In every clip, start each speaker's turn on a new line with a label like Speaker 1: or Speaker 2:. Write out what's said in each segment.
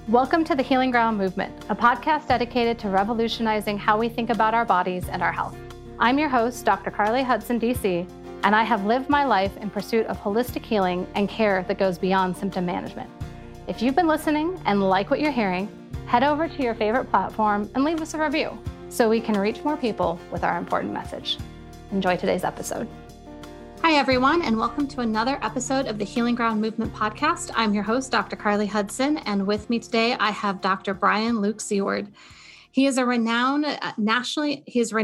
Speaker 1: Welcome to the Healing Ground Movement, a podcast dedicated to revolutionizing how we think about our bodies and our health. I'm your host, Dr. Carly Hudson, DC, and I have lived my life in pursuit of holistic healing and care that goes beyond symptom management. If you've been listening and like what you're hearing, head over to your favorite platform and leave us a review so we can reach more people with our important message. Enjoy today's episode. Hi, everyone, and welcome to another episode of the Healing Ground Movement podcast. I'm your host, Dr. Carly Hudson, and with me today, I have Dr. Brian Luke Seward. He is renowned nationally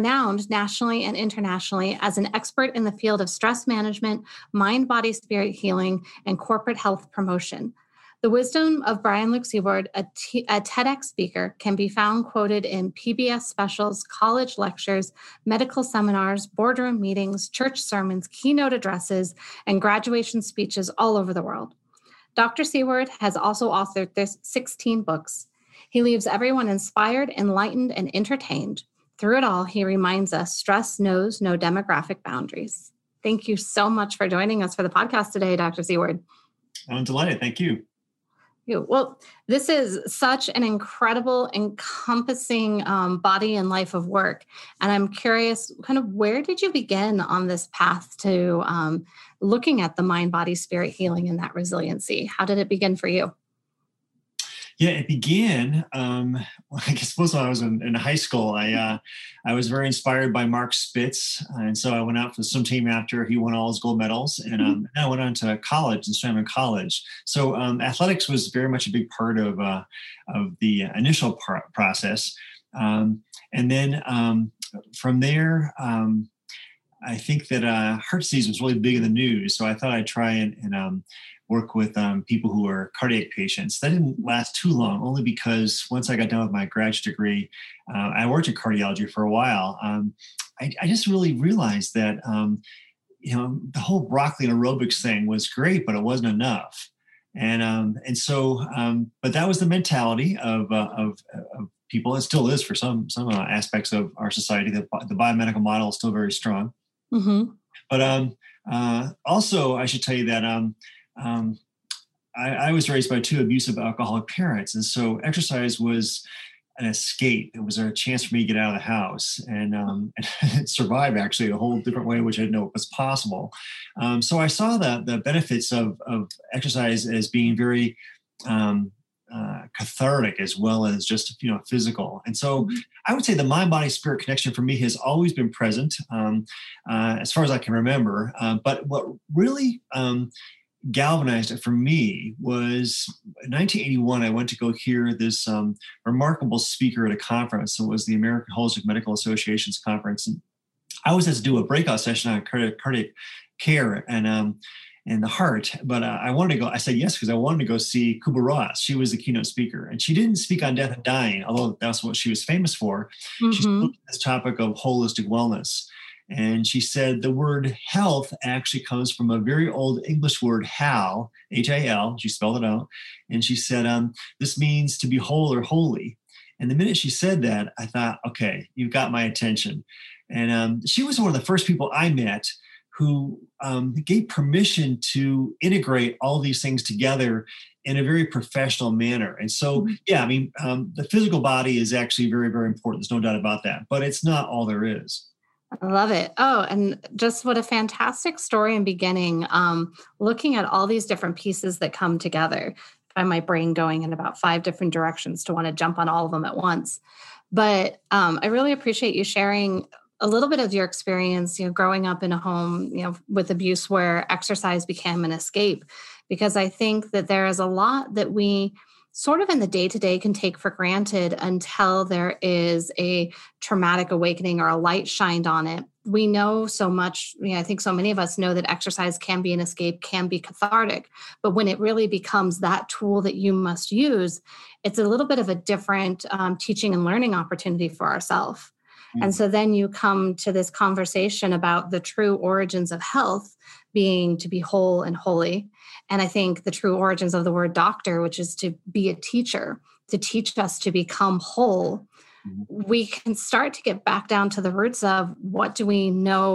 Speaker 1: and internationally as an expert in the field of stress management, mind, body, spirit healing, and corporate health promotion. The wisdom of Brian Luke Seward, a TEDx speaker, can be found quoted in PBS specials, college lectures, medical seminars, boardroom meetings, church sermons, keynote addresses, and graduation speeches all over the world. Dr. Seward has also authored 16 books. He leaves everyone inspired, enlightened, and entertained. Through it all, he reminds us stress knows no demographic boundaries. Thank you so much for joining us for the podcast today, Dr. Seward.
Speaker 2: I'm delighted. Thank you.
Speaker 1: Well, this is such an incredible, encompassing body and life of work. And I'm curious, kind of where did you begin on this path to looking at the mind, body, spirit healing and that resiliency? How did it begin for you?
Speaker 2: Yeah, it began, I suppose when I was in high school, I was very inspired by Mark Spitz. And so I went out for the swim team after he won all his gold medals. And then I went on to college and swam in college. So athletics was very much a big part of the initial process. And then from there, I think that heart disease was really big in the news. So I thought I'd try and work with people who are cardiac patients. That didn't last too long, only because once I got done with my graduate degree, I worked in cardiology for a while. I just really realized that, the whole broccoli and aerobics thing was great, but it wasn't enough. And so, but that was the mentality of people. It still is for some aspects of our society. The biomedical model is still very strong. Mm-hmm. But also, I should tell you that I was raised by two abusive alcoholic parents. And so exercise was an escape. It was a chance for me to get out of the house and survive actually a whole different way, which I didn't know was possible. So I saw the benefits of exercise as being very cathartic as well as just, physical. And so I would say the mind, body, spirit connection for me has always been present as far as I can remember. But what really galvanized it for me was in 1981, I went to go hear this remarkable speaker at a conference. It was the American Holistic Medical Association's conference. And I was asked to do a breakout session on cardiac care and the heart. But I wanted to go, I said yes, because I wanted to go see Kubler-Ross. She was the keynote speaker. And she didn't speak on death and dying, although that's what she was famous for. Mm-hmm. She spoke on this topic of holistic wellness. And she said the word health actually comes from a very old English word, hal, H-A-L. She spelled it out. And she said, this means to be whole or holy. And the minute she said that, I thought, okay, you've got my attention. And she was one of the first people I met who gave permission to integrate all these things together in a very professional manner. And so, the physical body is actually very, very important. There's no doubt about that. But it's not all there is.
Speaker 1: I love it. Oh, and just what a fantastic story and beginning, looking at all these different pieces that come together. I find my brain going in about 5 different directions to want to jump on all of them at once. But I really appreciate you sharing a little bit of your experience, growing up in a home, with abuse where exercise became an escape, because I think that there is a lot that we sort of in the day-to-day can take for granted until there is a traumatic awakening or a light shined on it. We know so much, I think so many of us know that exercise can be an escape, can be cathartic, but when it really becomes that tool that you must use, it's a little bit of a different teaching and learning opportunity for ourselves. Mm-hmm. And so then you come to this conversation about the true origins of health being to be whole and holy. And I think the true origins of the word doctor, which is to be a teacher, to teach us to become whole, we can start to get back down to the roots of what do we know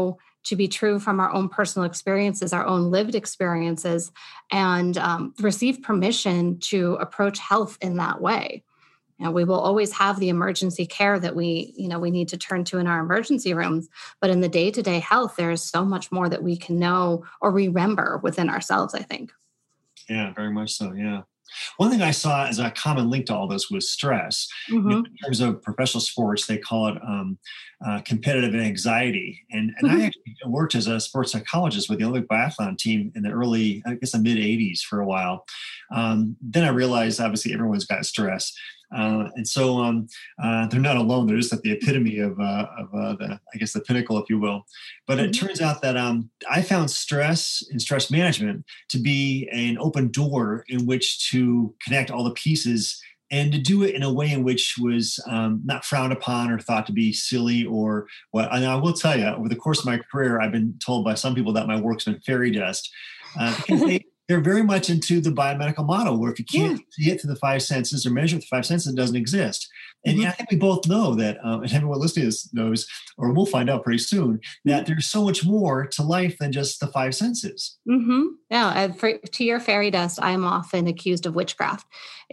Speaker 1: to be true from our own personal experiences, our own lived experiences, and receive permission to approach health in that way. And we will always have the emergency care that we need to turn to in our emergency rooms. But in the day-to-day health, there is so much more that we can know or remember within ourselves, I think.
Speaker 2: Yeah, very much so. Yeah. One thing I saw as a common link to all this was stress.
Speaker 1: Mm-hmm.
Speaker 2: In terms of professional sports, they call it competitive anxiety. And
Speaker 1: Mm-hmm.
Speaker 2: I actually worked as a sports psychologist with the Olympic biathlon team in the early, I guess, the mid 80s for a while. Then I realized, obviously, everyone's got stress. And so they're not alone. They're just at the epitome of the pinnacle, if you will. But it turns out that I found stress and stress management to be an open door in which to connect all the pieces and to do it in a way in which was not frowned upon or thought to be silly or what. And I will tell you, over the course of my career, I've been told by some people that my work's been fairy dust because they're very much into the biomedical model where if you can't see it through the five senses or measure it through the five senses, it doesn't exist. And I think we both know that, and everyone listening to this knows, or we'll find out pretty soon, that there's so much more to life than just the five senses.
Speaker 1: Mm-hmm. Yeah, to your fairy dust, I'm often accused of witchcraft.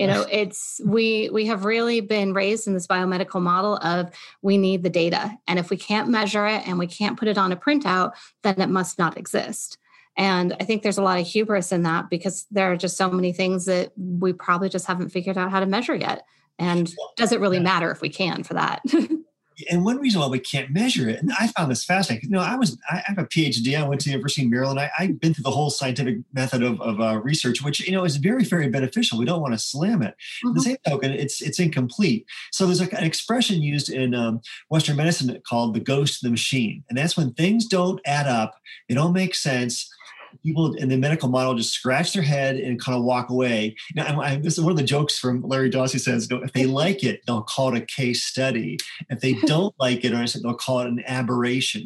Speaker 1: We have really been raised in this biomedical model of we need the data. And if we can't measure it and we can't put it on a printout, then it must not exist. And I think there's a lot of hubris in that because there are just so many things that we probably just haven't figured out how to measure yet. And does it really matter if we can for that?
Speaker 2: And one reason why we can't measure it, and I found this fascinating. I have a PhD. I went to the University of Maryland. I've been through the whole scientific method of research, which is very, very beneficial. We don't want to slam it. Mm-hmm. The same token, it's incomplete. So there's an expression used in Western medicine called the ghost of the machine, and that's when things don't add up, they don't make sense. People in the medical model just scratch their head and kind of walk away. Now, this is one of the jokes from Larry Dossey says, if they like it, they'll call it a case study. If they don't like it, they'll call it an aberration.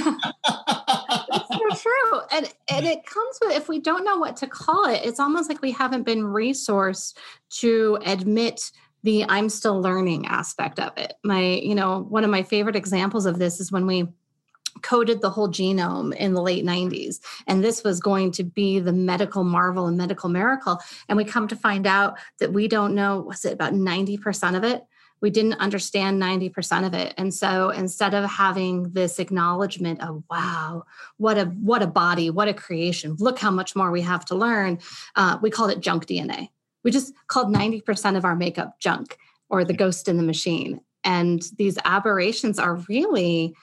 Speaker 1: That's so true. And it comes with, if we don't know what to call it, it's almost like we haven't been resourced to admit the I'm still learning aspect of it. One of my favorite examples of this is when we coded the whole genome in the late 90s. And this was going to be the medical marvel and medical miracle. And we come to find out that we don't know, was it about 90% of it? We didn't understand 90% of it. And so instead of having this acknowledgement of, wow, what a body, what a creation, look how much more we have to learn, we called it junk DNA. We just called 90% of our makeup junk or the ghost in the machine. And these aberrations are really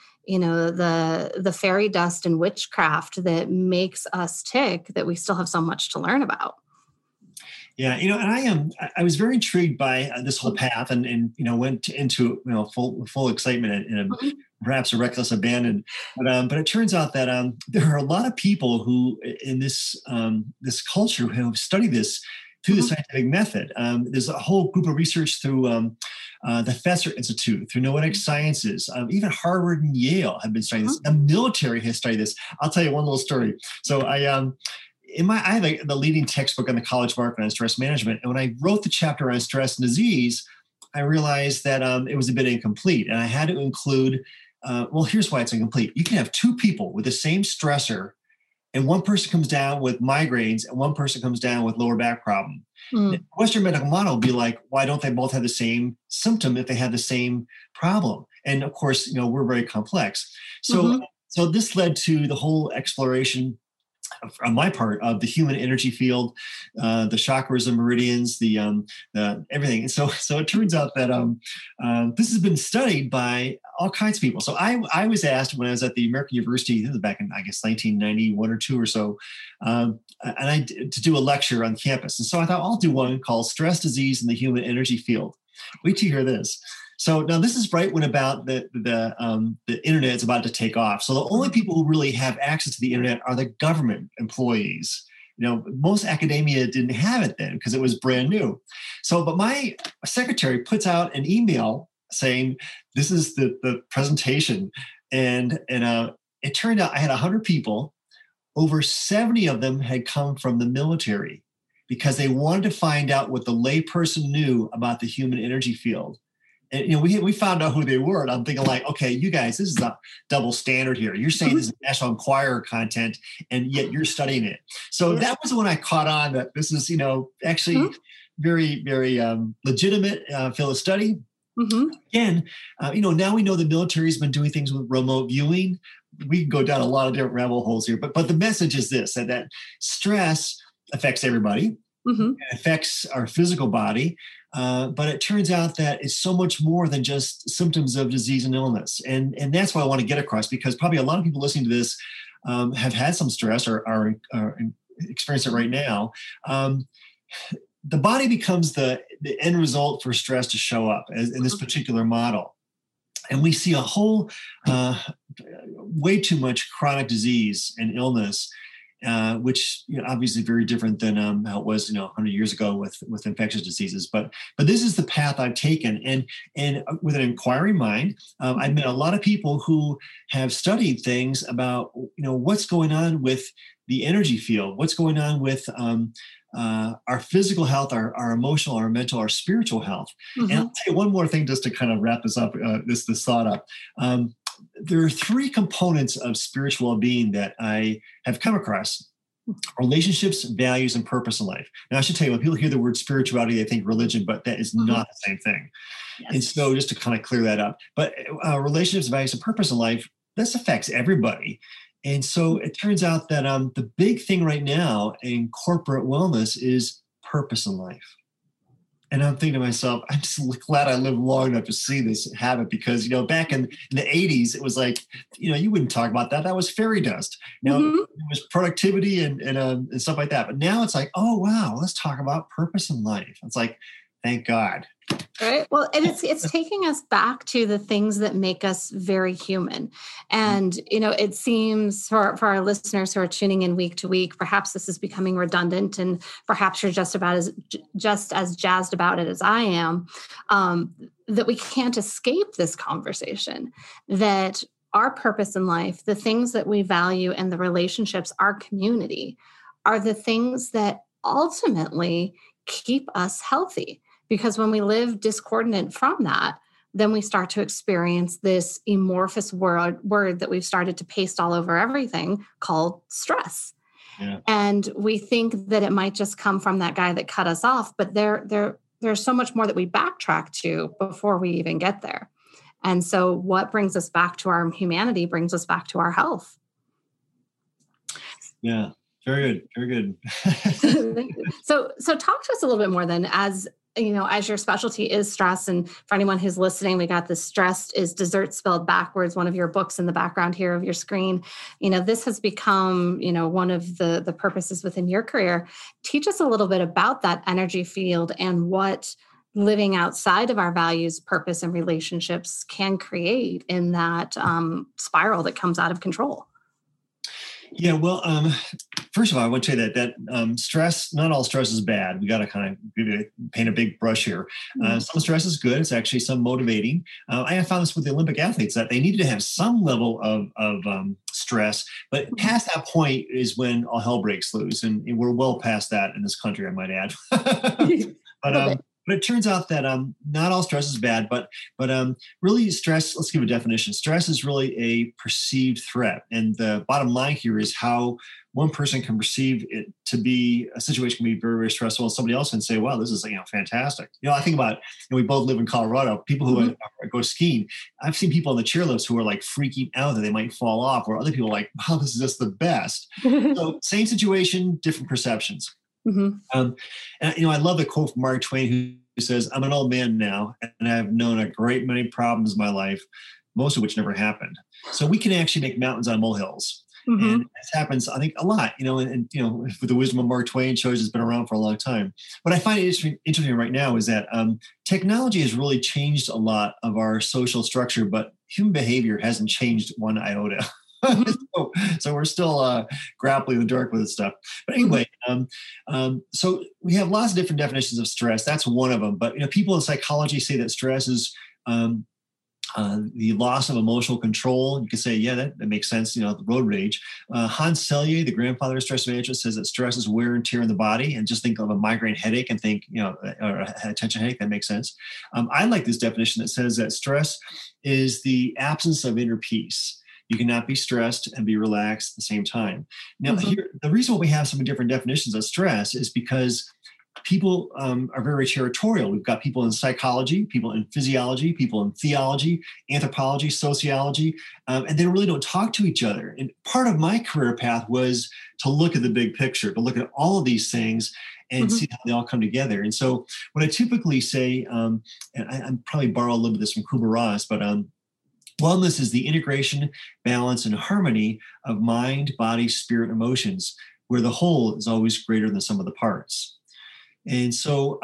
Speaker 1: the fairy dust and witchcraft that makes us tick, that we still have so much to learn about.
Speaker 2: Yeah, and I was very intrigued by this whole path, and went into full excitement and perhaps a reckless abandon. But it turns out that there are a lot of people who in this culture who have studied this through the scientific method. There's a whole group of research through the Fetzer Institute, through Noetic Sciences. Even Harvard and Yale have been studying this. The military has studied this. I'll tell you one little story. So I have the leading textbook on the college market on stress management. And when I wrote the chapter on stress and disease, I realized that it was a bit incomplete. And I had to include, here's why it's incomplete. You can have two people with the same stressor, and one person comes down with migraines and one person comes down with lower back problem. The Western medical model would be like, why don't they both have the same symptom if they have the same problem? And of course, we're very complex. So this led to the whole exploration on my part of the human energy field, the chakras and meridians, the everything. And so it turns out that this has been studied by all kinds of people. So I was asked when I was at the American University, this was back in, I guess, 1991 or two or so, to do a lecture on campus. And so I thought I'll do one called Stress, Disease, and the Human Energy Field. Wait till you hear this. So now this is right when about the internet is about to take off. So the only people who really have access to the internet are the government employees. Most academia didn't have it then because it was brand new. So, but my secretary puts out an email saying, this is the presentation. And it turned out I had 100 people. Over 70 of them had come from the military because they wanted to find out what the layperson knew about the human energy field. And, we found out who they were. And I'm thinking like, okay, you guys, this is a double standard here. You're saying this is National Enquirer content, and yet you're studying it. So that was when I caught on that this is, actually very, very legitimate field of study. Again, now we know the military's been doing things with remote viewing. We can go down a lot of different rabbit holes here, but the message is this, that stress affects everybody. It affects our physical body. But it turns out that it's so much more than just symptoms of disease and illness. And that's what I want to get across, because probably a lot of people listening to this have had some stress or are experiencing it right now. The body becomes the end result for stress to show up in this particular model. And we see a whole way too much chronic disease and illness, which obviously very different than how it was 100 years ago with infectious diseases. But this is the path I've taken, and with an inquiring mind, I've met a lot of people who have studied things about what's going on with the energy field, what's going on with our physical health, our emotional, our mental, our spiritual health. And I'll tell you one more thing just to kind of wrap this up, this thought up. There are three components of spiritual well-being that I have come across: relationships, values, and purpose in life. Now, I should tell you, when people hear the word spirituality, they think religion, but that is not the same thing. Yes. And so just to kind of clear that up, but relationships, values, and purpose in life, this affects everybody. And so it turns out that the big thing right now in corporate wellness is purpose in life. And I'm thinking to myself, I'm just glad I lived long enough to see this happen, because, back in the 80s, it was like, you wouldn't talk about that. That was fairy dust. Now it was productivity and stuff like that. But now it's like, oh, wow, let's talk about purpose in life. It's like, thank God.
Speaker 1: Right. Well, and it's taking us back to the things that make us very human. And, it seems for our listeners who are tuning in week to week, perhaps this is becoming redundant, and perhaps you're just as jazzed about it as I am, that we can't escape this conversation, that our purpose in life, the things that we value, and the relationships, our community, are the things that ultimately keep us healthy. Because when we live discordant from that, then we start to experience this amorphous word that we've started to paste all over everything called stress. Yeah. And we think that it might just come from that guy that cut us off, but there's so much more that we backtrack to before we even get there. And so what brings us back to our humanity brings us back to our health.
Speaker 2: Yeah, very good. Very good.
Speaker 1: So talk to us a little bit more then, as your specialty is stress. And for anyone who's listening, we got this Stressed is Dessert Spelled Backwards, one of your books in the background here of your screen. This has become, one of the purposes within your career. Teach us a little bit about that energy field and what living outside of our values, purpose, and relationships can create in that spiral that comes out of control.
Speaker 2: Yeah, well, first of all, I want to say that stress, not all stress is bad. We got to kind of paint a big brush here. Some stress is good. It's actually some motivating. I have found this with the Olympic athletes, that they needed to have some level of stress, but past that point is when all hell breaks loose, and we're well past that in this country, I might add. But it turns out that not all stress is bad, but really stress, let's give a definition. Stress is really a perceived threat. And the bottom line here is how one person can perceive it to be, a situation can be very, very stressful, and somebody else can say, wow, this is fantastic. I think about, we both live in Colorado, people who go skiing. I've seen people on the chairlifts who are like freaking out that they might fall off, or other people are like, wow, this is just the best. So same situation, different perceptions. And I love the quote from Mark Twain, who says, I'm an old man now, and I've known a great many problems in my life, most of which never happened. So we can actually make mountains out of molehills. And this happens, I think, a lot, and with the wisdom of Mark Twain, shows it's been around for a long time. What I find interesting right now is that technology has really changed a lot of our social structure, but human behavior hasn't changed one iota. So we're still grappling in the dark with this stuff. But anyway, so we have lots of different definitions of stress. That's one of them. But people in psychology say that stress is the loss of emotional control. You can say, yeah, that makes sense. The road rage. Hans Selye, the grandfather of stress management, says that stress is wear and tear in the body. And just think of a migraine headache and think, or a tension headache. That makes sense. I like this definition that says that stress is the absence of inner peace. You cannot be stressed and be relaxed at the same time. Now, here, the reason why we have so many different definitions of stress is because people are very territorial. We've got people in psychology, people in physiology, people in theology, anthropology, sociology, and they really don't talk to each other. And part of my career path was to look at the big picture, to look at all of these things and see how they all come together. And so what I typically say, and I probably borrow a little bit of this from Kubler-Ross, but wellness is the integration, balance, and harmony of mind, body, spirit, emotions, where the whole is always greater than the sum of the parts. And so,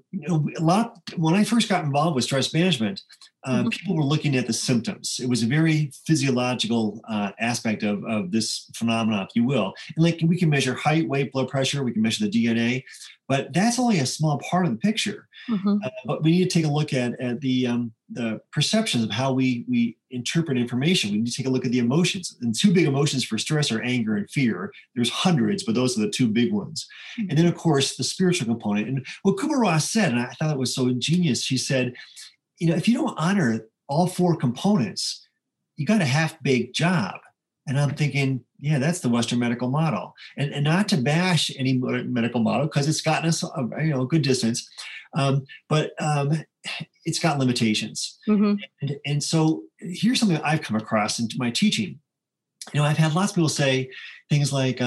Speaker 2: when I first got involved with stress management, people were looking at the symptoms. It was a very physiological aspect of this phenomenon, if you will. And like we can measure height, weight, blood pressure, we can measure the DNA, but that's only a small part of the picture. But we need to take a look at the perceptions of how we interpret information. We need to take a look at the emotions. And two big emotions for stress are anger and fear. There's hundreds, but those are the two big ones. And then, of course, the spiritual component. And what Kubler-Ross said, and I thought it was so ingenious, she said, if you don't honor all four components, you got a half-baked job. And I'm thinking, yeah, that's the Western medical model. And not to bash any medical model, because it's gotten us a good distance, but it's got limitations. And so here's something that I've come across in my teaching. I've had lots of people say things like,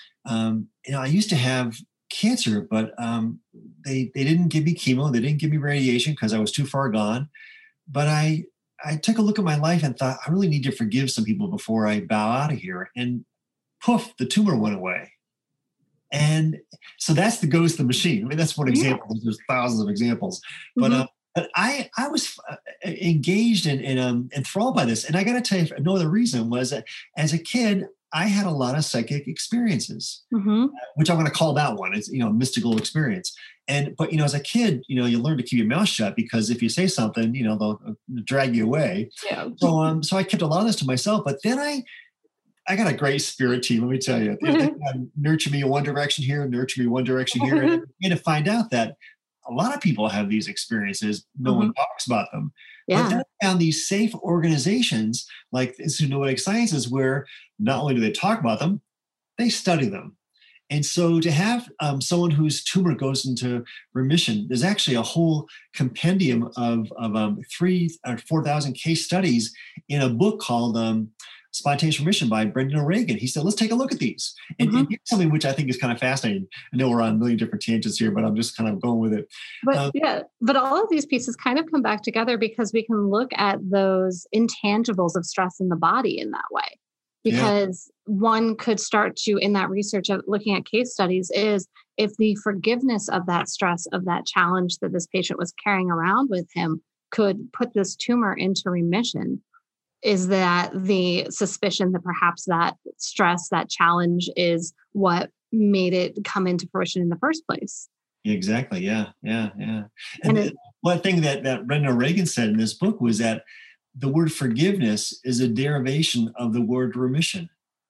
Speaker 2: I used to have cancer, but they didn't give me chemo, they didn't give me radiation because I was too far gone. But I took a look at my life and thought, I really need to forgive some people before I bow out of here. And poof, the tumor went away. And so that's the ghost of the machine. I mean, that's one example. There's thousands of examples. But I was engaged and enthralled by this. And I got to tell you, no other reason was that as a kid, I had a lot of psychic experiences, which I'm going to call that one. It's, mystical experience. But as a kid, you learn to keep your mouth shut, because if you say something, they'll drag you away. Yeah. So I kept a lot of this to myself, but then I got a great spirit team. Let me tell you, they nurture me in one direction here, nurture me one direction here. And I began to find out that a lot of people have these experiences. No one talks about them. Yeah. But then I found these safe organizations like the Institute of Noetic Sciences, where not only do they talk about them, they study them. And so to have someone whose tumor goes into remission, there's actually a whole compendium of 3,000 or 4,000 case studies in a book called Spontaneous Remission by Brendan O'Regan. He said, let's take a look at these. And here's something which I think is kind of fascinating. I know we're on a million different tangents here, but I'm just kind of going with it.
Speaker 1: But all of these pieces kind of come back together because we can look at those intangibles of stress in the body in that way. Because one could start to, in that research of looking at case studies, is if the forgiveness of that stress, of that challenge that this patient was carrying around with him could put this tumor into remission, is that the suspicion that perhaps that stress, that challenge is what made it come into fruition in the first place.
Speaker 2: Exactly. Yeah. And one thing that Brendan O'Regan said in this book was that the word forgiveness is a derivation of the word remission.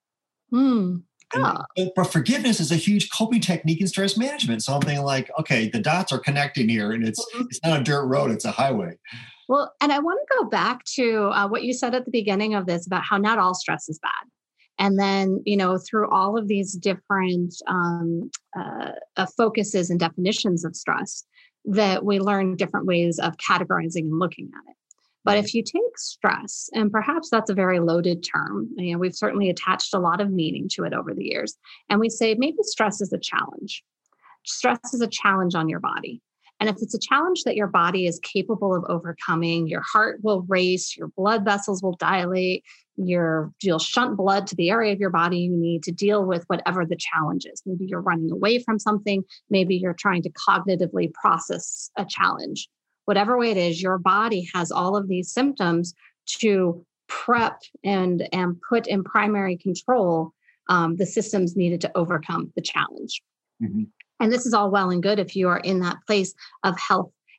Speaker 2: But forgiveness is a huge coping technique in stress management. Something like, okay, the dots are connecting here, and it's not a dirt road, it's a highway.
Speaker 1: Well, and I want to go back to what you said at the beginning of this about how not all stress is bad. And then, through all of these different focuses and definitions of stress, that we learn different ways of categorizing and looking at it. But if you take stress, and perhaps that's a very loaded term, we've certainly attached a lot of meaning to it over the years, and we say maybe stress is a challenge. Stress is a challenge on your body. And if it's a challenge that your body is capable of overcoming, your heart will race, your blood vessels will dilate, you'll shunt blood to the area of your body you need to deal with whatever the challenge is. Maybe you're running away from something. Maybe you're trying to cognitively process a challenge. Whatever way it is, your body has all of these symptoms to prep and put in primary control the systems needed to overcome the challenge. And this is all well and good if you are in that place of health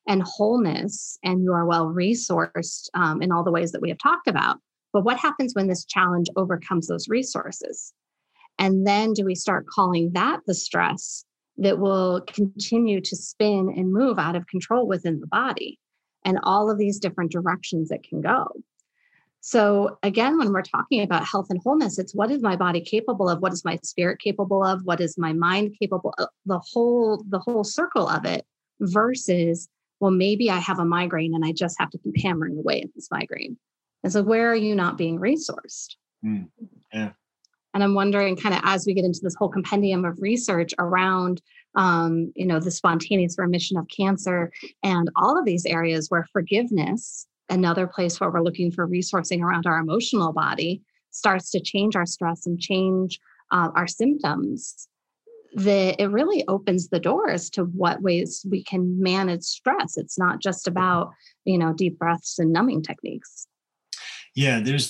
Speaker 1: and wholeness, and you are well resourced in all the ways that we have talked about. But what happens when this challenge overcomes those resources? And then do we start calling that the stress that will continue to spin and move out of control within the body, and all of these different directions it can go? So again, when we're talking about health and wholeness, it's what is my body capable of? What is my spirit capable of? What is my mind capable of? The whole circle of it, versus, well, maybe I have a migraine and I just have to keep hammering away at this migraine. And so where are you not being resourced?
Speaker 2: Yeah.
Speaker 1: And I'm wondering, kind of as we get into this whole compendium of research around, the spontaneous remission of cancer and all of these areas where forgiveness, another place where we're looking for resourcing around our emotional body, starts to change our stress and change our symptoms, that it really opens the doors to what ways we can manage stress. It's not just about, deep breaths and numbing techniques.
Speaker 2: Yeah, this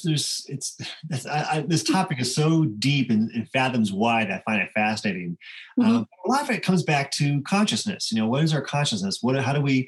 Speaker 2: topic is so deep and fathoms wide. I find it fascinating. A lot of it comes back to consciousness. What is our consciousness? How do we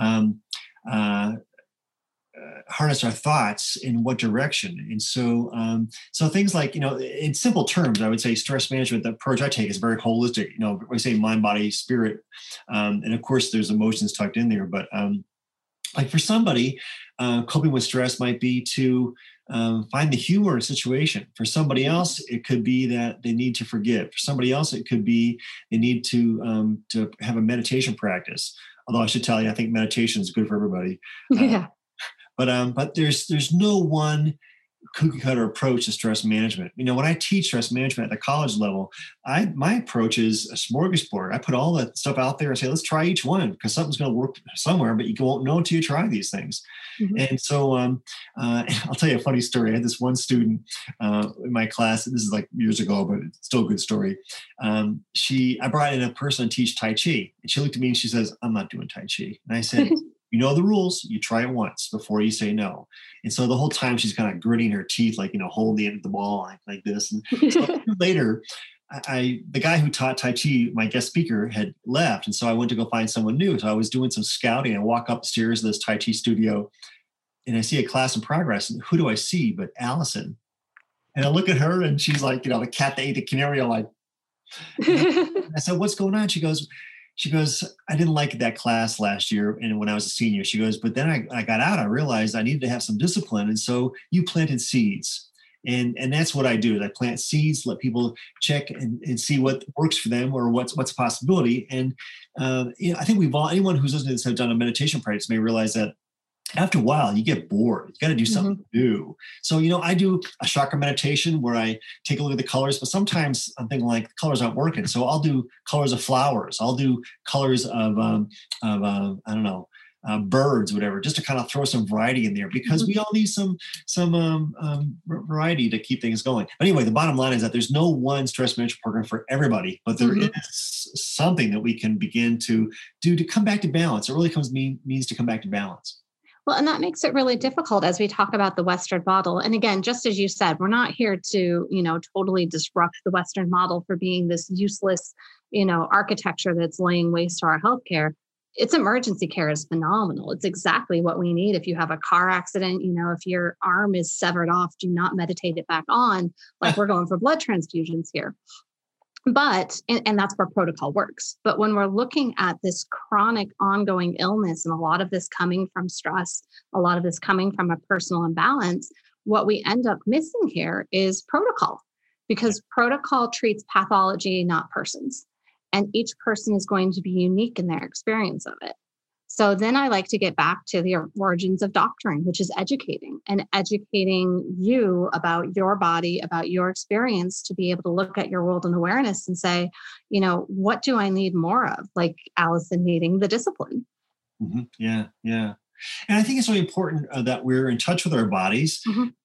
Speaker 2: harness our thoughts in what direction? And so things like, in simple terms, I would say stress management, the approach I take is very holistic. We say mind, body, spirit. And of course there's emotions tucked in there, but like for somebody, coping with stress might be to find the humor in a situation. For somebody else, it could be that they need to forgive. For somebody else, it could be they need to have a meditation practice. Although I should tell you, I think meditation is good for everybody.
Speaker 1: Yeah.
Speaker 2: But there's no one cookie cutter approach to stress management. When I teach stress management at the college level, my approach is a smorgasbord. I put all that stuff out there and say, let's try each one, because something's going to work somewhere, but you won't know until you try these things. And so I'll tell you a funny story. I had this one student in my class, this is like years ago, but it's still a good story. I brought in a person to teach Tai Chi, and she looked at me and she says, I'm not doing Tai Chi. And I said, you know the rules. You try it once before you say no. And so the whole time she's kind of gritting her teeth, like, holding the end of the ball like this. And so later, the guy who taught Tai Chi, my guest speaker, had left. And so I went to go find someone new. So I was doing some scouting. I walk up the stairs of this Tai Chi studio and I see a class in progress. And who do I see but Allison? And I look at her and she's like, the cat that ate the canary. I said, what's going on? She goes, I didn't like that class last year. And when I was a senior, she goes, but then I got out, I realized I needed to have some discipline. And so you planted seeds. And that's what I do, is I plant seeds, let people check and see what works for them or what's a possibility. And I think anyone who's listening to this have done a meditation practice may realize that after a while, you get bored. You got to do something new. So, I do a chakra meditation where I take a look at the colors, but sometimes I'm thinking like the colors aren't working. So I'll do colors of flowers. I'll do colors of birds, whatever, just to kind of throw some variety in there, because we all need some variety to keep things going. But anyway, the bottom line is that there's no one stress management program for everybody, but there is something that we can begin to do to come back to balance. It really means to come back to balance.
Speaker 1: Well, and that makes it really difficult as we talk about the Western model. And again, just as you said, we're not here to, totally disrupt the Western model for being this useless, architecture that's laying waste to our healthcare. Its emergency care is phenomenal. It's exactly what we need. If you have a car accident, if your arm is severed off, do not meditate it back on. Like we're going for blood transfusions here. But, and that's where protocol works. But when we're looking at this chronic ongoing illness, and a lot of this coming from stress, a lot of this coming from a personal imbalance, what we end up missing here is protocol, because protocol treats pathology, not persons. And each person is going to be unique in their experience of it. So then I like to get back to the origins of doctoring, which is educating you about your body, about your experience, to be able to look at your world in awareness and say, what do I need more of? Like Allison needing the discipline.
Speaker 2: Yeah. And I think it's really important that we're in touch with our bodies.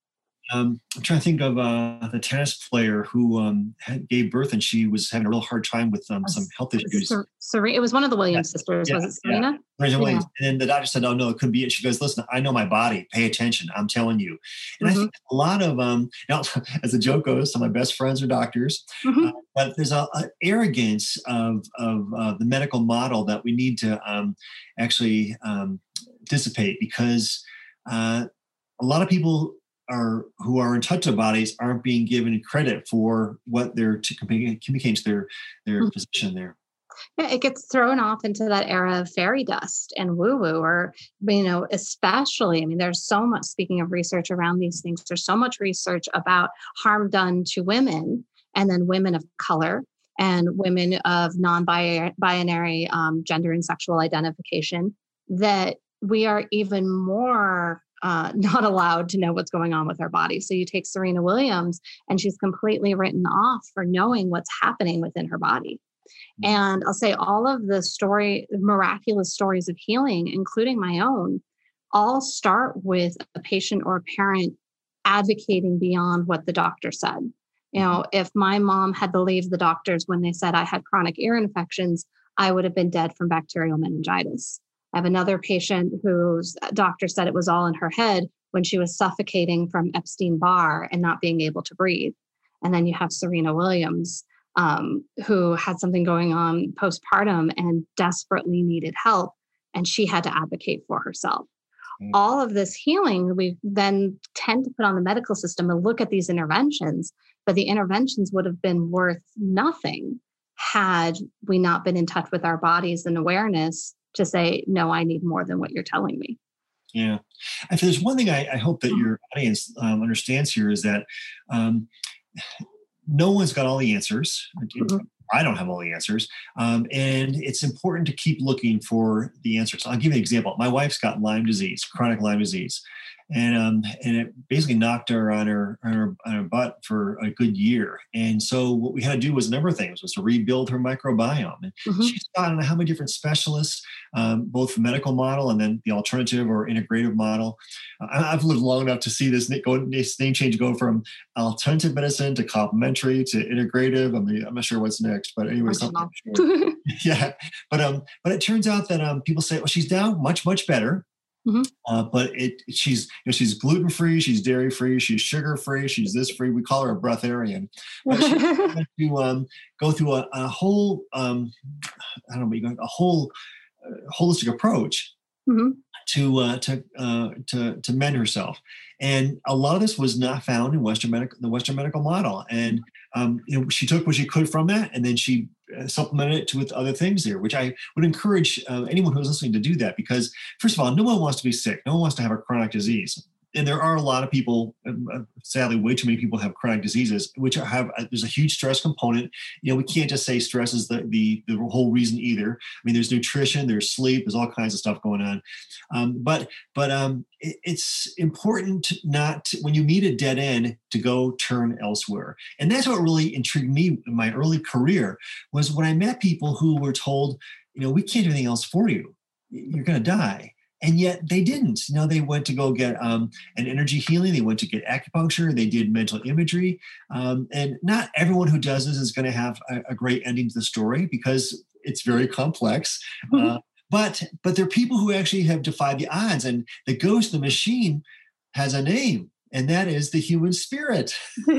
Speaker 2: I'm trying to think of the tennis player who gave birth, and she was having a real hard time with some health issues.
Speaker 1: Serena. It was one of the Williams sisters. Was it Serena?
Speaker 2: Serena Williams. And then the doctor said, "Oh no, it could be it." She goes, "Listen, I know my body. Pay attention. I'm telling you." And I think a lot of now, as the joke goes, some of my best friends are doctors, but there's a arrogance of the medical model that we need to actually dissipate, because a lot of people who are in touch with their bodies aren't being given credit for what they're communicating to their physician there.
Speaker 1: Yeah, it gets thrown off into that era of fairy dust and woo-woo, or, especially, there's so much, speaking of research around these things, there's so much research about harm done to women, and then women of color and women of non-binary gender and sexual identification, that we are even more not allowed to know what's going on with our body. So you take Serena Williams, and she's completely written off for knowing what's happening within her body. And I'll say all of the miraculous stories of healing, including my own, all start with a patient or a parent advocating beyond what the doctor said. If my mom had believed the doctors when they said I had chronic ear infections, I would have been dead from bacterial meningitis. I have another patient whose doctor said it was all in her head when she was suffocating from Epstein-Barr and not being able to breathe. And then you have Serena Williams, who had something going on postpartum and desperately needed help, and she had to advocate for herself. All of this healing, we then tend to put on the medical system and look at these interventions, but the interventions would have been worth nothing had we not been in touch with our bodies and awareness to say, no, I need more than what you're telling me.
Speaker 2: Yeah. If there's one thing I hope that your audience understands here is that no one's got all the answers. I don't have all the answers. And it's important to keep looking for the answers. I'll give you an example. My wife's got Lyme disease, chronic Lyme disease. And it basically knocked her on her butt for a good year. And so what we had to do was a number of things, was to rebuild her microbiome. And she's got, I don't know how many different specialists, both the medical model and then the alternative or integrative model. I've lived long enough to see this name change go from alternative medicine to complementary to integrative. I'm not sure what's next, but anyway, sure. Yeah. But it turns out that people say, well, she's down much, much better. But she's gluten-free, she's dairy-free, she's sugar-free, she's this free. We call her a breatharian. But she had to go through a whole, a whole holistic approach to mend herself. And a lot of this was not found in the Western medical model. And she took what she could from that, and then she supplemented it with other things there, which I would encourage anyone who's listening to do that, because first of all, no one wants to be sick. No one wants to have a chronic disease. And there are a lot of people, sadly, way too many people have chronic diseases, which there's a huge stress component. We can't just say stress is the whole reason either. There's nutrition, there's sleep, there's all kinds of stuff going on. But it's important not to, when you meet a dead end, to go turn elsewhere. And that's what really intrigued me in my early career, was when I met people who were told, we can't do anything else for you. You're going to die. And yet they didn't. They went to go get an energy healing. They went to get acupuncture. They did mental imagery. And not everyone who does this is going to have a great ending to the story, because it's very complex. But there are people who actually have defied the odds. And the ghost, the machine, has a name, and that is the human spirit.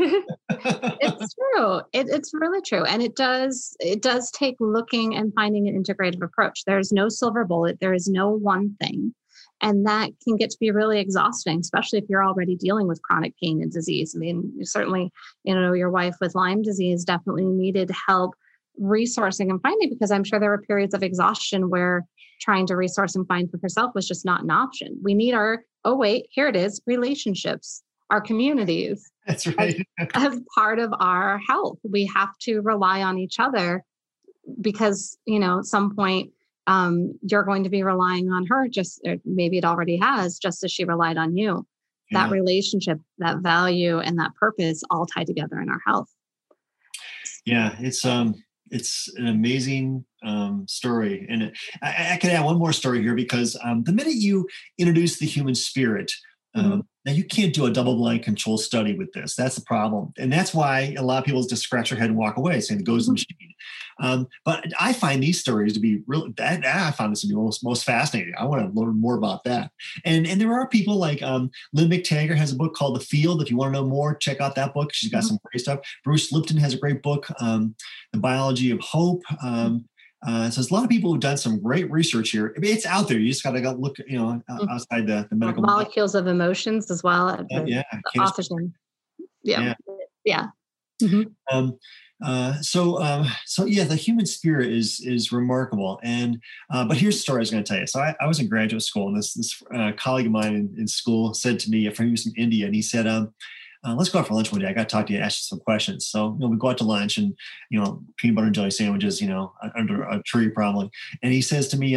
Speaker 1: It's true. It's really true. And it does take looking and finding an integrative approach. There's no silver bullet. There is no one thing. And that can get to be really exhausting, especially if you're already dealing with chronic pain and disease. Certainly, your wife with Lyme disease definitely needed help resourcing and finding, because I'm sure there were periods of exhaustion where trying to resource and find for herself was just not an option. We need here it is, relationships, our communities.
Speaker 2: That's right.
Speaker 1: as part of our health. We have to rely on each other, because, at some point, you're going to be relying on her, maybe it already has, just as she relied on you. Yeah. That relationship, that value, and that purpose all tie together in our health.
Speaker 2: Yeah, it's an amazing story. And I could add one more story here, because the minute you introduce the human spirit, Now, you can't do a double-blind control study with this. That's the problem. And that's why a lot of people just scratch their head and walk away saying it goes to the machine. But I find these stories to be really, I found this to be most fascinating. I want to learn more about that. And there are people like Lynn McTaggart has a book called The Field. If you want to know more, check out that book. She's got some great stuff. Bruce Lipton has a great book, The Biology of Hope. So there's a lot of people who've done some great research here. I mean, it's out there. You just got to go look, outside the medical
Speaker 1: molecules of emotions as well.
Speaker 2: Yeah.
Speaker 1: The author's name. Yeah.
Speaker 2: Mm-hmm. So the human spirit is remarkable. And but here's the story I was going to tell you. So I was in graduate school, and this colleague of mine in school said to me, he was from India, and he said, let's go out for lunch one day. I got to talk to you, ask you some questions. So, we go out to lunch and, peanut butter and jelly sandwiches, under a tree probably. And he says to me,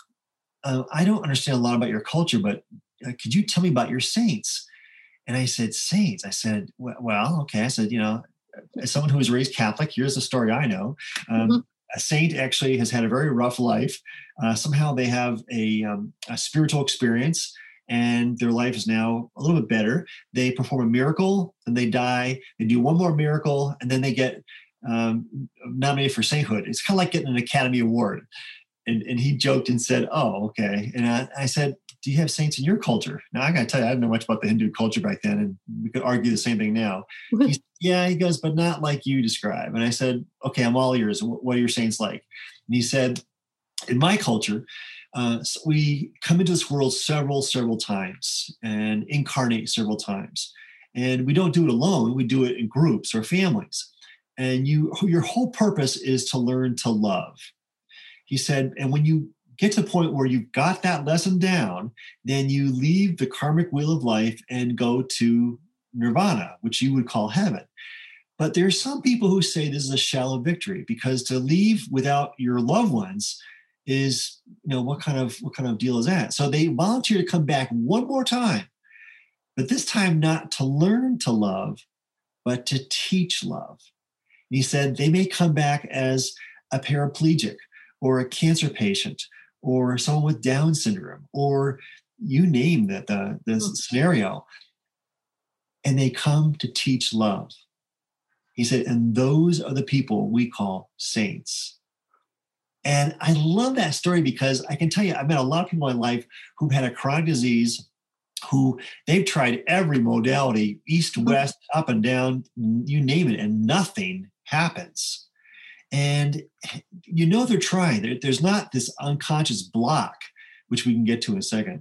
Speaker 2: I don't understand a lot about your culture, but could you tell me about your saints? And I said, saints? I said, well, okay. I said, as someone who was raised Catholic, here's the story I know. A saint actually has had a very rough life. Somehow they have a spiritual experience, and their life is now a little bit better. They perform a miracle, and they die. They do one more miracle, and then they get nominated for sainthood. It's kind of like getting an Academy Award. And he joked and said, oh, okay. And I said, do you have saints in your culture? Now, I got to tell you, I didn't know much about the Hindu culture back then, and we could argue the same thing now. He said, yeah, he goes, but not like you describe. And I said, okay, I'm all ears. What are your saints like? And he said, in my culture, so we come into this world several times and incarnate several times. And we don't do it alone. We do it in groups or families. And your whole purpose is to learn to love. He said, and when you get to the point where you've got that lesson down, then you leave the karmic wheel of life and go to nirvana, which you would call heaven. But there's some people who say this is a shallow victory, because to leave without your loved ones is, what kind of deal is that? So they volunteer to come back one more time, but this time not to learn to love, but to teach love. And he said they may come back as a paraplegic or a cancer patient or someone with Down syndrome, or you name the scenario, and they come to teach love. He said, and those are the people we call saints. And I love that story because I can tell you, I've met a lot of people in life who've had a chronic disease, who they've tried every modality, east, west, up and down, you name it, and nothing happens. And they're trying. There's not this unconscious block, which we can get to in a second.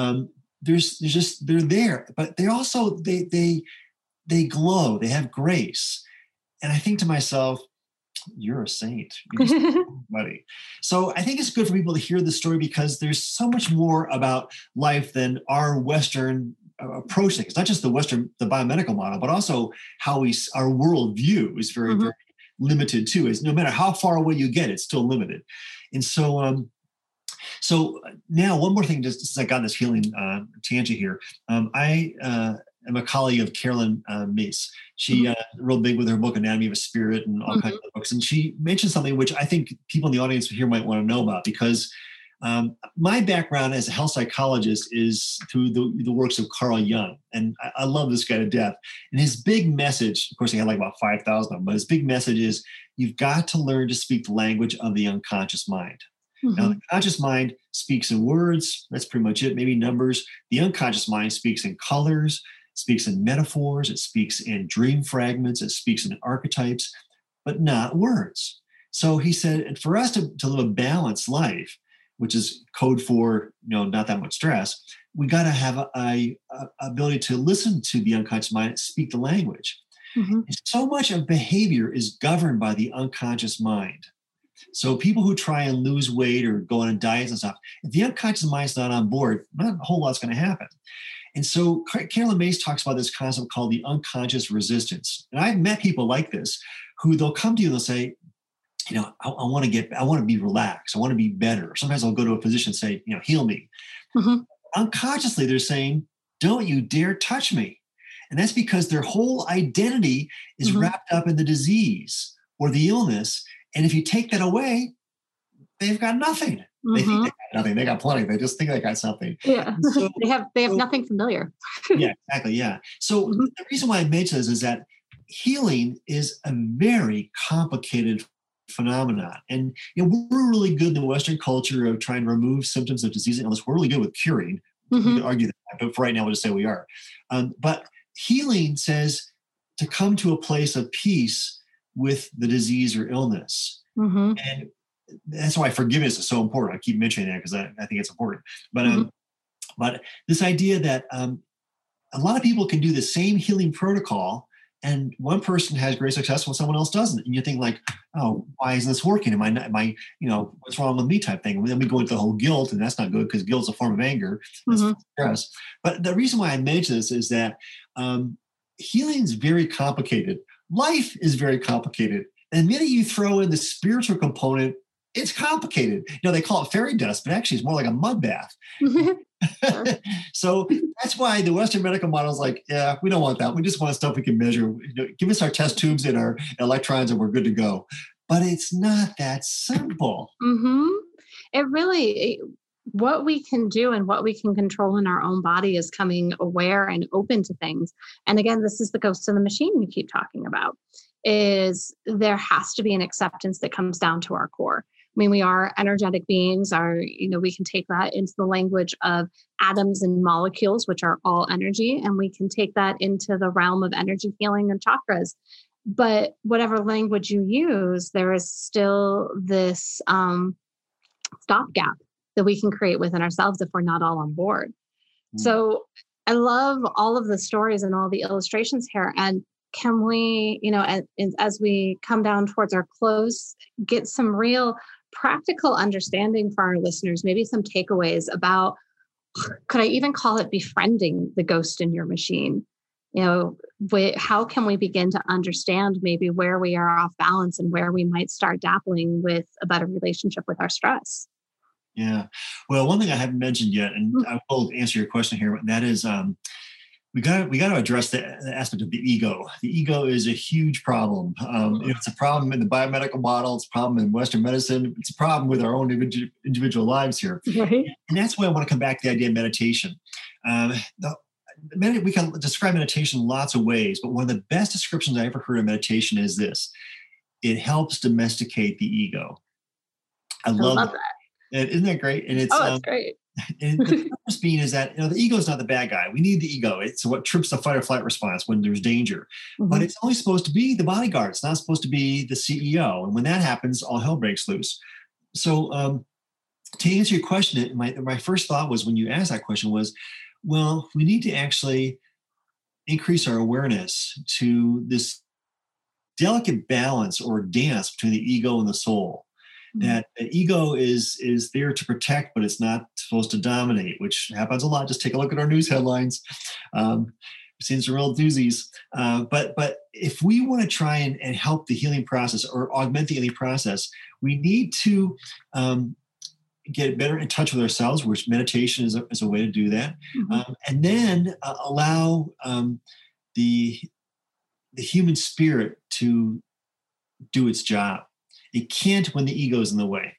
Speaker 2: They're there, but they also they glow. They have grace. And I think to myself, you're a saint. You're just somebody. So I think it's good for people to hear the story, because there's so much more about life than our Western approach. It's not just the biomedical model, but also how our worldview is very, very limited too. Is no matter how far away you get, it's still limited. And so, so now one more thing, just since I got this healing tangent here, I am a colleague of Carolyn Myss. She real big with her book Anatomy of a Spirit and all kinds of books, and she mentioned something which I think people in the audience here might want to know about, because my background as a health psychologist is through the works of Carl Jung, and I love this guy to death. And his big message, of course, he had like about 5,000 of them, but his big message is you've got to learn to speak the language of the unconscious mind. Now, the conscious mind speaks in words. That's pretty much it, maybe numbers. The unconscious mind speaks in colors, speaks in metaphors, it speaks in dream fragments, it speaks in archetypes, but not words. So he said, and for us to live a balanced life, which is code for not that much stress, we got to have a ability to listen to the unconscious mind, speak the language. And so much of behavior is governed by the unconscious mind. So people who try and lose weight or go on diets and stuff, if the unconscious mind's not on board, not a whole lot's going to happen. And so Carolyn Myss talks about this concept called the unconscious resistance. And I've met people like this who they'll come to you and they'll say, I want to be relaxed. I want to be better. Sometimes I'll go to a physician and say, heal me. Unconsciously, they're saying, don't you dare touch me. And that's because their whole identity is wrapped up in the disease or the illness. And if you take that away, they've got nothing. They think they got nothing. They got plenty. They just think they got something.
Speaker 1: Yeah. So, they have nothing familiar.
Speaker 2: Yeah, exactly. Yeah. So the reason why I mention this is that healing is a very complicated phenomenon. And we're really good in the Western culture of trying to remove symptoms of disease and illness. We're really good with curing. We could argue that, but for right now, we'll just say we are. But healing says to come to a place of peace with the disease or illness. And that's why forgiveness is so important. I keep mentioning that because I think it's important. But this idea that a lot of people can do the same healing protocol, and one person has great success while someone else doesn't. And you think like, oh, why isn't this working? Am I, what's wrong with me type thing? And then we go into the whole guilt, and that's not good because guilt is a form of anger. That's stress. But the reason why I mention this is that healing is very complicated. Life is very complicated. And the minute you throw in the spiritual component, it's complicated. They call it fairy dust, but actually it's more like a mud bath. So that's why the Western medical model is like, yeah, we don't want that. We just want stuff we can measure. Give us our test tubes and our electrons and we're good to go. But it's not that simple.
Speaker 1: It really, what we can do and what we can control in our own body is coming aware and open to things. And again, this is the ghost in the machine we keep talking about, is there has to be an acceptance that comes down to our core. I mean, we are energetic beings. We can take that into the language of atoms and molecules, which are all energy, and we can take that into the realm of energy healing and chakras. But whatever language you use, there is still this stopgap that we can create within ourselves if we're not all on board. So I love all of the stories and all the illustrations here. And can we, as we come down towards our close, get some real practical understanding for our listeners, maybe some takeaways about, could I even call it befriending the ghost in your machine? How can we begin to understand maybe where we are off balance and where we might start dabbling with a better relationship with our stress?
Speaker 2: Yeah. Well, one thing I haven't mentioned yet, and I will answer your question here, and that is, we got to address the aspect of the ego. The ego is a huge problem. It's a problem in the biomedical model. It's a problem in Western medicine. It's a problem with our own individual lives here. Right. And that's why I want to come back to the idea of meditation. We can describe meditation in lots of ways, but one of the best descriptions I ever heard of meditation is this: it helps domesticate the ego. I love that. Isn't that great? And it's
Speaker 1: that's great.
Speaker 2: And the purpose being is that the ego is not the bad guy. We need the ego. It's what trips the fight or flight response when there's danger. But it's only supposed to be the bodyguard. It's not supposed to be the CEO. And when that happens, all hell breaks loose. So to answer your question, my first thought was when you asked that question was, well, we need to actually increase our awareness to this delicate balance or dance between the ego and the soul. That the ego is there to protect, but it's not supposed to dominate, which happens a lot. Just take a look at our news headlines. We've seen some real doozies. But if we want to try and help the healing process or augment the healing process, we need to get better in touch with ourselves, which meditation is a way to do that. And then allow the human spirit to do its job. It can't when the ego is in the way.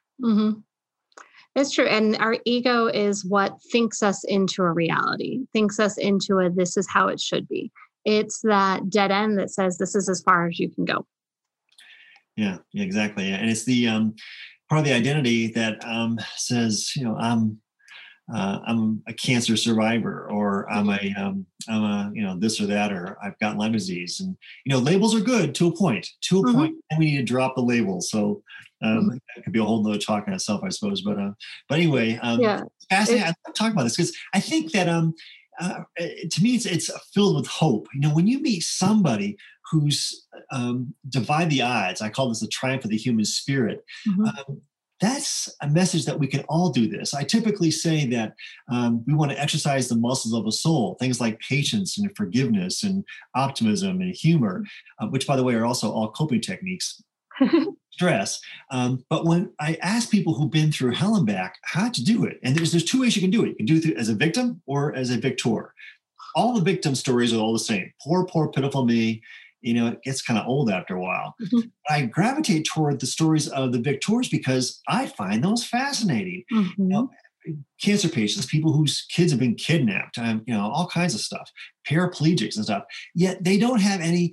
Speaker 1: It's true. And our ego is what thinks us into a reality, thinks us into this is how it should be. It's that dead end that says this is as far as you can go.
Speaker 2: Yeah, exactly. And it's the part of the identity that says, I'm a cancer survivor, or I'm a this or that, or I've got Lyme disease. And labels are good to a point. And we need to drop the labels. So that could be a whole nother talk in itself, I suppose. But anyway, it's fascinating. I talk about this because I think that to me it's filled with hope. When you meet somebody who's defied the odds, I call this the triumph of the human spirit. That's a message that we can all do this. I typically say that we want to exercise the muscles of the soul, things like patience and forgiveness and optimism and humor, which, by the way, are also all coping techniques, stress. But when I ask people who've been through hell and back how to do it, and there's two ways you can do it. You can do it as a victim or as a victor. All the victim stories are all the same. Poor, pitiful me. it gets kind of old after a while.
Speaker 1: Mhm.
Speaker 2: I gravitate toward the stories of the victors because I find those fascinating.
Speaker 1: Mhm.
Speaker 2: Cancer patients, people whose kids have been kidnapped, all kinds of stuff, paraplegics and stuff. Yet they don't have any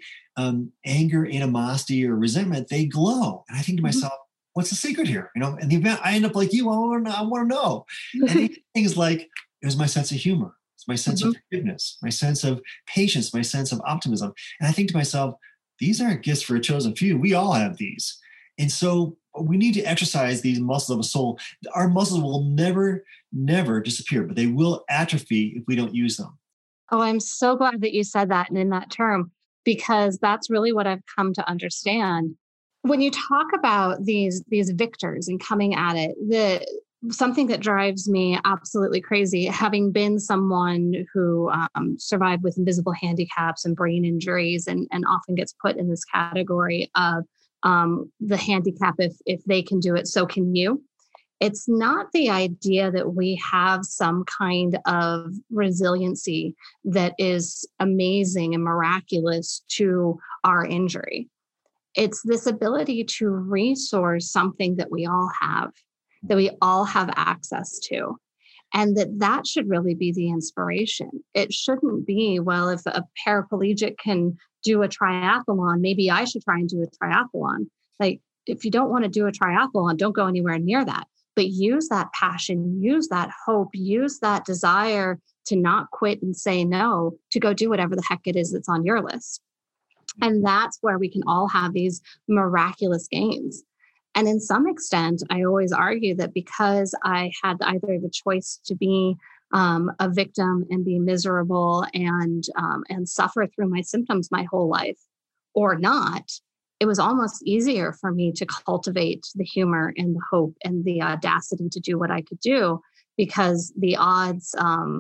Speaker 2: anger, animosity, or resentment. They glow. And I think to
Speaker 1: Mhm.
Speaker 2: myself, what's the secret here? In the event I end up like you, I want to know. And things like, it was my sense of humor. It's my sense of forgiveness, my sense of patience, my sense of optimism. And I think to myself, these aren't gifts for a chosen few. We all have these. And so we need to exercise these muscles of a soul. Our muscles will never, never disappear, but they will atrophy if we don't use them.
Speaker 1: Oh, I'm so glad that you said that and in that term, because that's really what I've come to understand. When you talk about these victors and coming at it, the something that drives me absolutely crazy, having been someone who survived with invisible handicaps and brain injuries, and often gets put in this category of the handicap. If they can do it, so can you. It's not the idea that we have some kind of resiliency that is amazing and miraculous to our injury. It's this ability to resource something that we all have, that we all have access to. And that should really be the inspiration. It shouldn't be, well, if a paraplegic can do a triathlon, maybe I should try and do a triathlon. Like, if you don't want to do a triathlon, don't go anywhere near that. But use that passion, use that hope, use that desire to not quit and say no, to go do whatever the heck it is that's on your list. And that's where we can all have these miraculous gains. And in some extent, I always argue that because I had either the choice to be a victim and be miserable and suffer through my symptoms my whole life, or not, it was almost easier for me to cultivate the humor and the hope and the audacity to do what I could do, because the odds,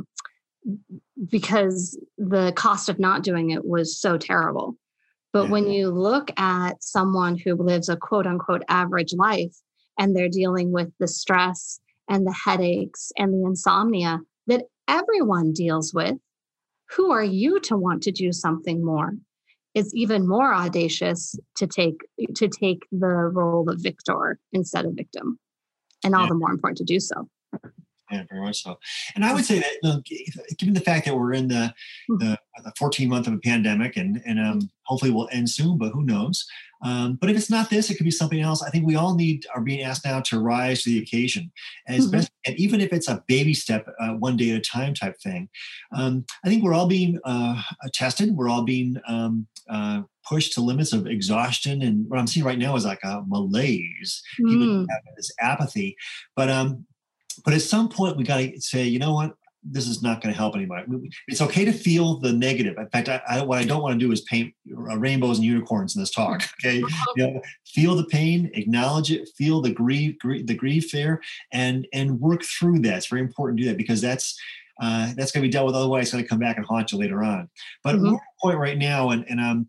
Speaker 1: because the cost of not doing it was so terrible. But when you look at someone who lives a quote unquote average life, and they're dealing with the stress and the headaches and the insomnia that everyone deals with, who are you to want to do something more? It's even more audacious to take the role of victor instead of victim, and all the more important to do so.
Speaker 2: Yeah, very much so. And I would say that, given the fact that we're in the 14th month of a pandemic, and hopefully will end soon, but who knows? But if it's not this, it could be something else. I think we all are being asked now to rise to the occasion, as best, and even if it's a baby step, one day at a time type thing. I think we're all being tested. We're all being pushed to limits of exhaustion, and what I'm seeing right now is like a malaise. People have this apathy, but at some point, we got to say, you know what? This is not going to help anybody. It's okay to feel the negative. In fact, what I don't want to do is paint rainbows and unicorns in this talk. Okay, feel the pain, acknowledge it, feel the grief there, and work through that. It's very important to do that, because that's going to be dealt with. Otherwise, it's going to come back and haunt you later on. But we're at a point right now, and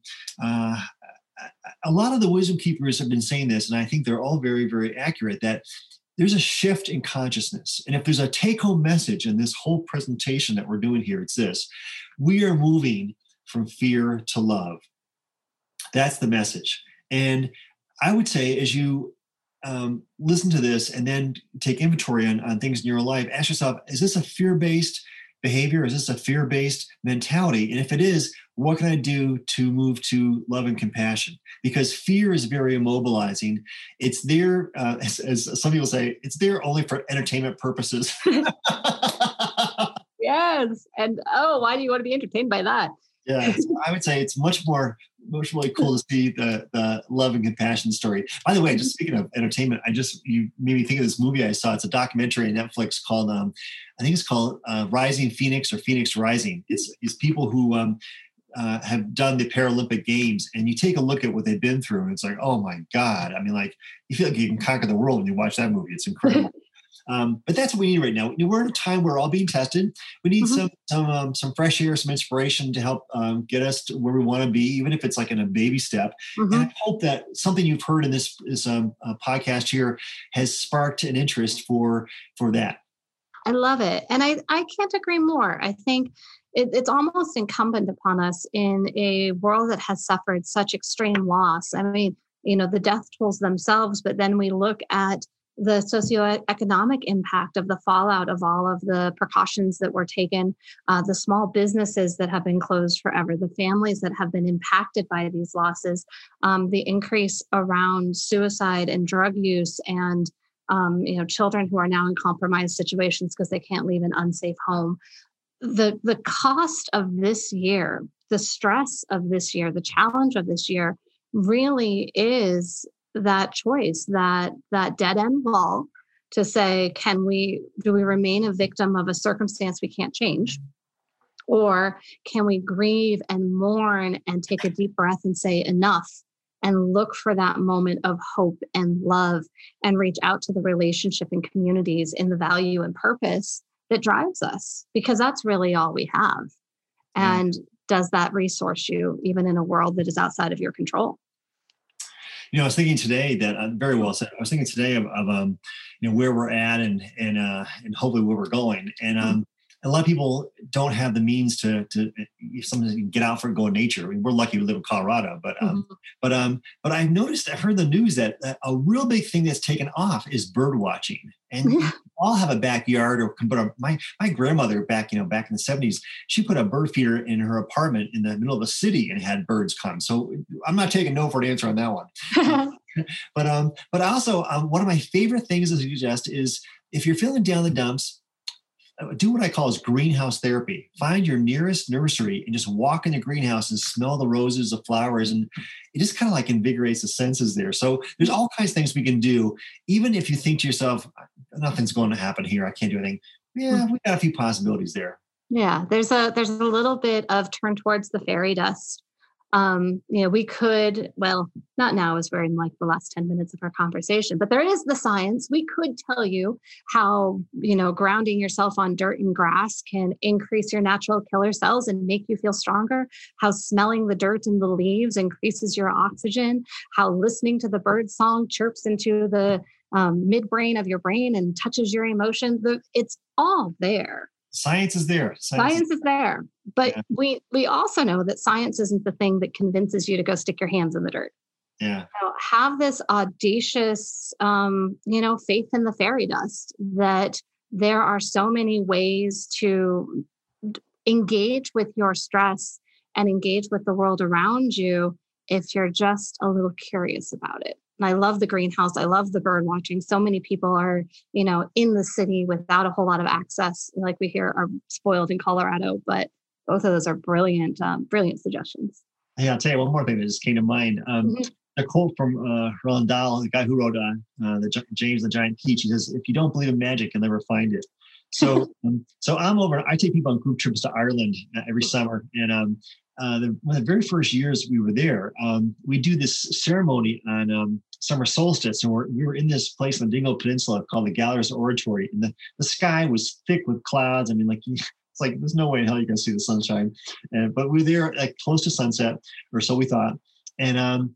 Speaker 2: a lot of the wisdom keepers have been saying this, and I think they're all very, very accurate, that there's a shift in consciousness. And if there's a take-home message in this whole presentation that we're doing here, it's this: we are moving from fear to love. That's the message. And I would say, as you listen to this and then take inventory on things in your life, ask yourself, is this a fear-based behavior? Is this a fear-based mentality? And if it is, what can I do to move to love and compassion? Because fear is very immobilizing. It's there, as some people say, it's there only for entertainment purposes.
Speaker 1: Yes. And why do you want to be entertained by that?
Speaker 2: Yeah, I would say it's much really cool to see the love and compassion story. By the way, just speaking of entertainment, you made me think of this movie I saw. It's a documentary on Netflix called, I think it's called Rising Phoenix, or Phoenix Rising. It's people who have done the Paralympic Games, and you take a look at what they've been through, and it's like, oh my God. I mean, like, you feel like you can conquer the world when you watch that movie. It's incredible. But that's what we need right now. We're in a time where we're all being tested. We need some fresh air, some inspiration to help get us to where we want to be, even if it's like in a baby step. And I hope that something you've heard in this podcast here has sparked an interest for that.
Speaker 1: I love it. And I can't agree more. I think it's almost incumbent upon us in a world that has suffered such extreme loss. I mean, the death tolls themselves, but then we look at the socioeconomic impact of the fallout of all of the precautions that were taken, the small businesses that have been closed forever, the families that have been impacted by these losses, the increase around suicide and drug use, and children who are now in compromised situations because they can't leave an unsafe home. The cost of this year, the stress of this year, the challenge of this year really is that choice, that dead end wall to say, do we remain a victim of a circumstance we can't change? Or can we grieve and mourn and take a deep breath and say enough, and look for that moment of hope and love and reach out to the relationship and communities in the value and purpose that drives us? Because that's really all we have. And does that resource you even in a world that is outside of your control?
Speaker 2: I was thinking today that very well said. I was thinking today of where we're at and hopefully where we're going. And a lot of people don't have the means to sometimes get out for go in nature. I mean, we're lucky we live in Colorado, but I've noticed, I've heard the news that a real big thing that's taken off is bird watching. And we all have a backyard, or my grandmother back in the 70s, she put a bird feeder in her apartment in the middle of a city and had birds come. So I'm not taking no for an answer on that one. But also one of my favorite things to suggest is, if you're feeling down the dumps, do what I call is greenhouse therapy. Find your nearest nursery and just walk in the greenhouse and smell the roses, the flowers, and it just kind of like invigorates the senses there. So there's all kinds of things we can do. Even if you think to yourself, nothing's going to happen here, I can't do anything. Yeah, we got a few possibilities there.
Speaker 1: Yeah, there's a little bit of turn towards the fairy dust. We could, well, not now as we're in like the last 10 minutes of our conversation, but there is the science. We could tell you how, grounding yourself on dirt and grass can increase your natural killer cells and make you feel stronger, how smelling the dirt and the leaves increases your oxygen, how listening to the bird song chirps into the midbrain of your brain and touches your emotions. It's all there.
Speaker 2: Science is there.
Speaker 1: Science is there. But we also know that science isn't the thing that convinces you to go stick your hands in the dirt.
Speaker 2: Yeah.
Speaker 1: So have this audacious, faith in the fairy dust, that there are so many ways to engage with your stress and engage with the world around you if you're just a little curious about it. And I love the greenhouse. I love the bird watching. So many people are, in the city without a whole lot of access, like we hear are spoiled in Colorado, but both of those are brilliant suggestions.
Speaker 2: Yeah, I'll tell you one more thing that just came to mind. A quote from Roald Dahl, the guy who wrote James the Giant Peach. He says, "If you don't believe in magic, you'll never find it." So, I take people on group trips to Ireland every summer, and one of the very first years we were there, we do this ceremony on summer solstice, and we were in this place on the Dingle Peninsula called the Gallows Oratory, and the sky was thick with clouds. I mean, it's like there's no way in hell you can see the sunshine, but we were there like close to sunset, or so we thought, and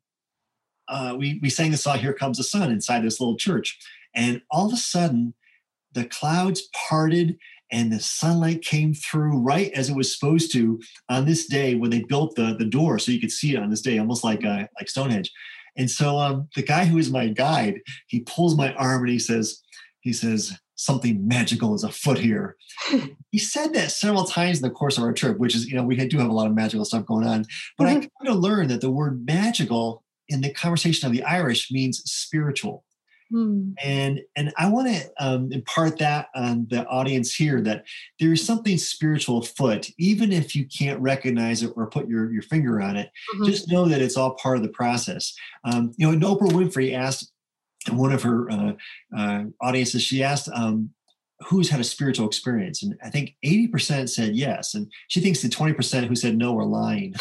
Speaker 2: we sang the song "Here Comes the Sun" inside this little church, and all of a sudden the clouds parted and the sunlight came through right as it was supposed to on this day when they built the door, so you could see it on this day, almost like Stonehenge. And so the guy who is my guide, he pulls my arm and he says, "Something magical is afoot here." He said that several times in the course of our trip, which is, we do have a lot of magical stuff going on. But I kind of learned that the word magical in the conversation of the Irish means spiritual. And I want to impart that on the audience here, that there is something spiritual afoot, even if you can't recognize it or put your finger on it. Just know that it's all part of the process. And Oprah Winfrey asked in one of her audiences, she asked who's had a spiritual experience, and I think 80% said yes, and she thinks the 20% who said no were lying.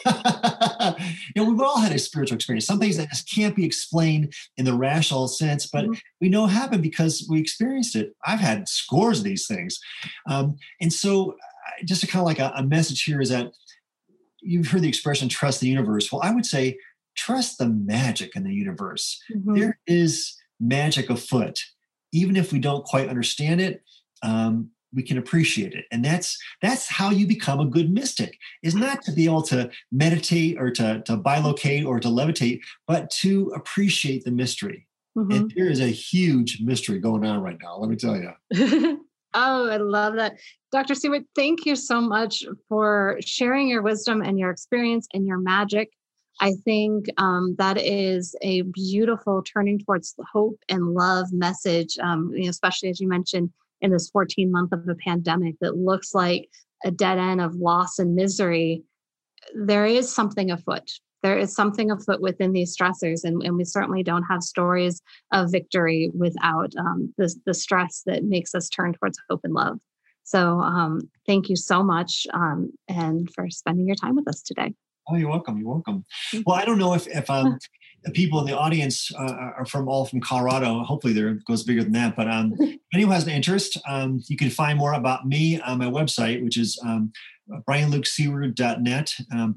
Speaker 2: We've all had a spiritual experience. Some things that just can't be explained in the rational sense, but we know happen because we experienced it. I've had scores of these things. And so just a kind of like a message here is that you've heard the expression, trust the universe. Well, I would say, trust the magic in the universe. There is magic afoot. Even if we don't quite understand it, we can appreciate it. And that's how you become a good mystic, is not to be able to meditate or to bilocate or to levitate, but to appreciate the mystery. Mm-hmm. And there is a huge mystery going on right now, let me tell you.
Speaker 1: Oh, I love that. Dr. Seward, thank you so much for sharing your wisdom and your experience and your magic. I think that is a beautiful turning towards the hope and love message, especially as you mentioned in this 14-month of a pandemic that looks like a dead end of loss and misery. There is something afoot. There is something afoot within these stressors, and we certainly don't have stories of victory without the stress that makes us turn towards hope and love. So thank you so much and for spending your time with us today.
Speaker 2: Oh, you're welcome. You're welcome. Well, I don't know if the people in the audience are from Colorado. Hopefully it goes bigger than that. But if anyone has an interest, you can find more about me on my website, which is brianlukeseward.net,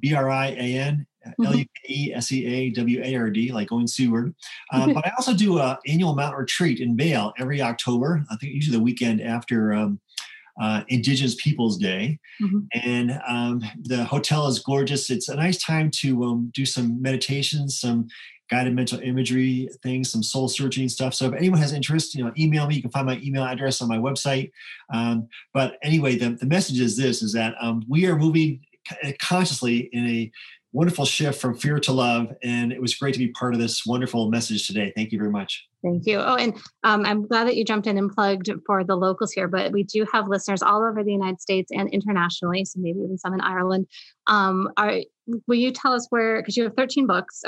Speaker 2: BrianLukeSeaward, like going Seward. But I also do an annual mountain retreat in Vail every October. I think usually the weekend after Indigenous Peoples Day. Mm-hmm. And the hotel is gorgeous. It's a nice time to do some meditations, some guided mental imagery things, some soul searching stuff. So if anyone has interest, email me. You can find my email address on my website. But anyway, the message is this, is that we are moving consciously in a wonderful shift from fear to love. And it was great to be part of this wonderful message today. Thank you very much.
Speaker 1: Thank you. Oh, and I'm glad that you jumped in and plugged for the locals here, but we do have listeners all over the United States and internationally, so maybe even some in Ireland. Will you tell us where, because you have 16 books,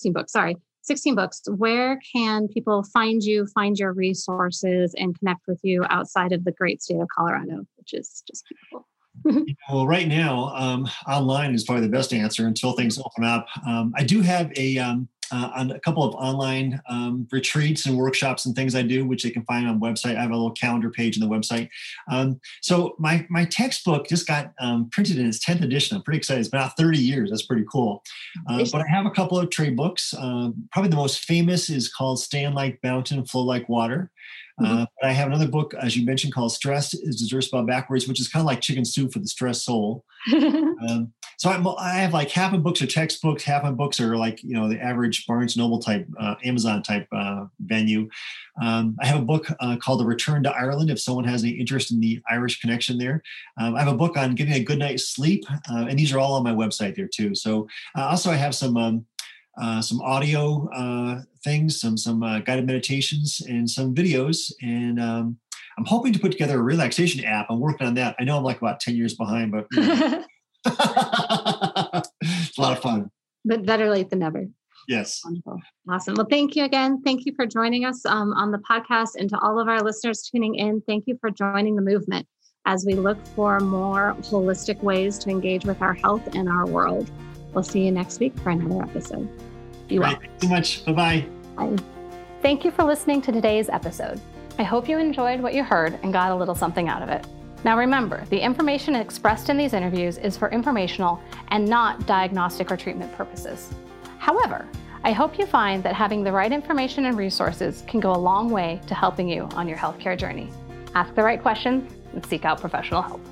Speaker 1: where can people find you, find your resources, and connect with you outside of the great state of Colorado, which is just beautiful?
Speaker 2: Well, right now, online is probably the best answer until things open up. I do have a couple of online retreats and workshops and things I do, which they can find on the website. I have a little calendar page on the website. So my textbook just got printed in its 10th edition. I'm pretty excited. It's been out 30 years. That's pretty cool. But I have a couple of trade books. Probably the most famous is called Stand Like Mountain, Flow Like Water. But I have another book, as you mentioned, called Stress is Dessert Spelled Backwards, which is kind of like chicken soup for the stressed soul. So I have like half my books are textbooks, half my books are like, the average Barnes Noble type, Amazon type venue. I have a book called The Return to Ireland, if someone has any interest in the Irish connection there. I have a book on getting a good night's sleep, and these are all on my website there too. So also I have some audio things, some guided meditations, and some videos. And I'm hoping to put together a relaxation app. I'm working on that. I know I'm like about 10 years behind, but it's a lot of fun.
Speaker 1: But better late than never.
Speaker 2: Yes.
Speaker 1: Wonderful. Awesome. Well, thank you again. Thank you for joining us on the podcast, and to all of our listeners tuning in, thank you for joining the movement as we look for more holistic ways to engage with our health and our world. We'll see you next week for another episode. Be well.
Speaker 2: Thanks so much. Bye-bye.
Speaker 1: Bye. Thank you for listening to today's episode. I hope you enjoyed what you heard and got a little something out of it. Now remember, the information expressed in these interviews is for informational and not diagnostic or treatment purposes. However, I hope you find that having the right information and resources can go a long way to helping you on your healthcare journey. Ask the right questions and seek out professional help.